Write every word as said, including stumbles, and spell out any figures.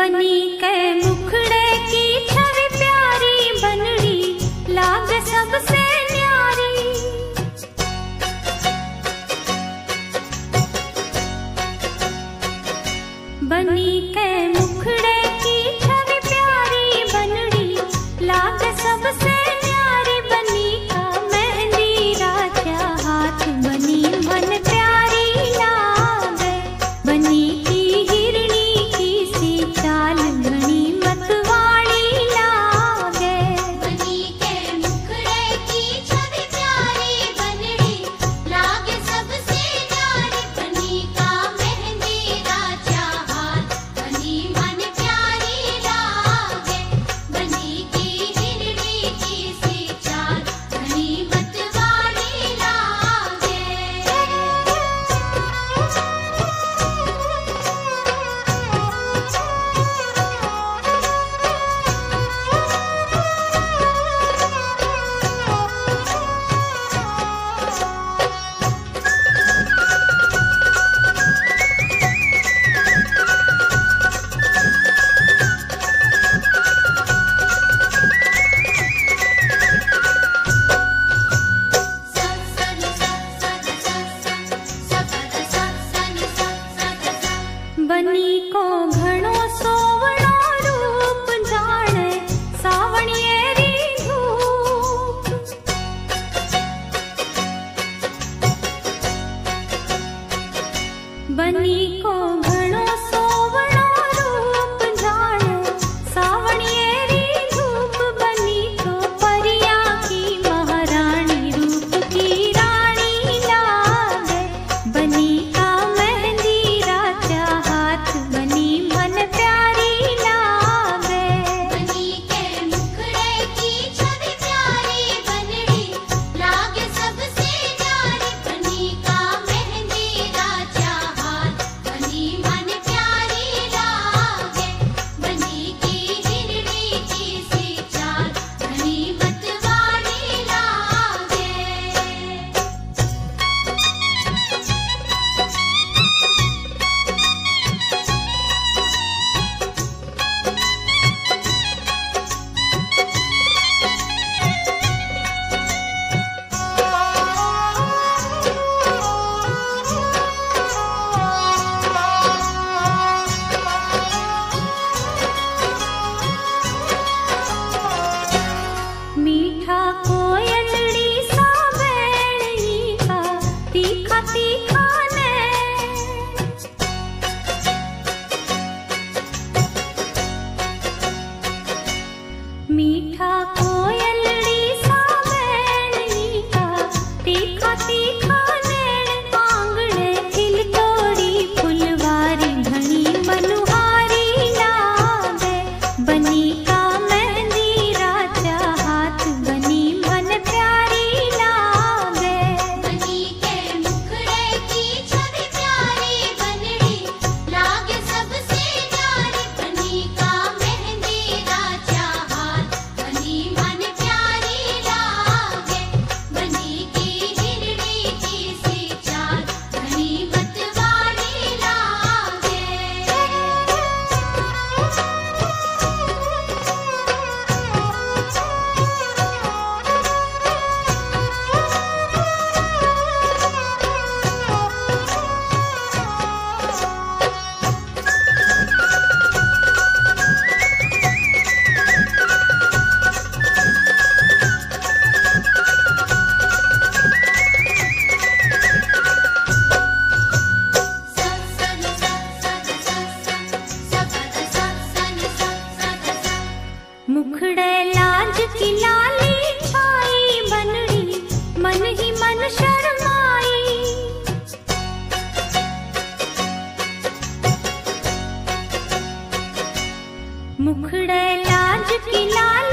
बनी के मुखड़े की छवि प्यारी बनड़ी लाग सबसे न्यारी। बनी के मुखड़े की छवि प्यारी बनड़ी लाग सबसे न्यारी। बनी का मेहंदी राजा हाथ बनी मन प्यारी लागे। बनी की हिरणी की सी चाल घनी मतवाली लागे। बनी के मुखड़े की छवि प्यारी बनड़ी लागे सबसे न्यारी। बनी का मेहंदी राजा हाथ बनी मन प्यारी लागे। बनी की हिरणी की सी चाल घनी मतवाली लागे। बनी को घणो सोवणो रूप जाने सावणियेरी धूप। बनी को घणो सोवणो रूप जाने सावणियेरी धूप। बनी तो परिया की महारानी रूप की रानी लागे। बनी का मेहंदी राजा हाथ बनी मन प्यारी लागे। बनी के मुखड़े की छवि प्यारी बनड़ी लागे सबसे न्यारी। बनी का मेहंदी राजा हाथ बनी मन प्यारी लागे। बनी की हिरणी की सी चाल घनी मतवाली लागे। मीठा कोयलड़ी सा बैणी का तीखा तीखा नैन। मीठा कोयलड़ी सा बैणी का तीखा तीखा नैन। आंगणे खिलतोड़ी फुलवारी घनी मनुहारी लागे। बनी का मेहंदी राजा हाथ बनी मन प्यारी लागे। बनी के मुखड़े की छवि प्यारी बनड़ी लागे सबसे न्यारी। बनी का मेहंदी राजा हाथ बनी मन प्यारी लागे। बनी की हिरणी की सी चाल घनी मतवाली लागे। मुखड़े लाज की लाली छाई बनड़ी मन ही मन शर्माई। मुखड़े लाज की लाली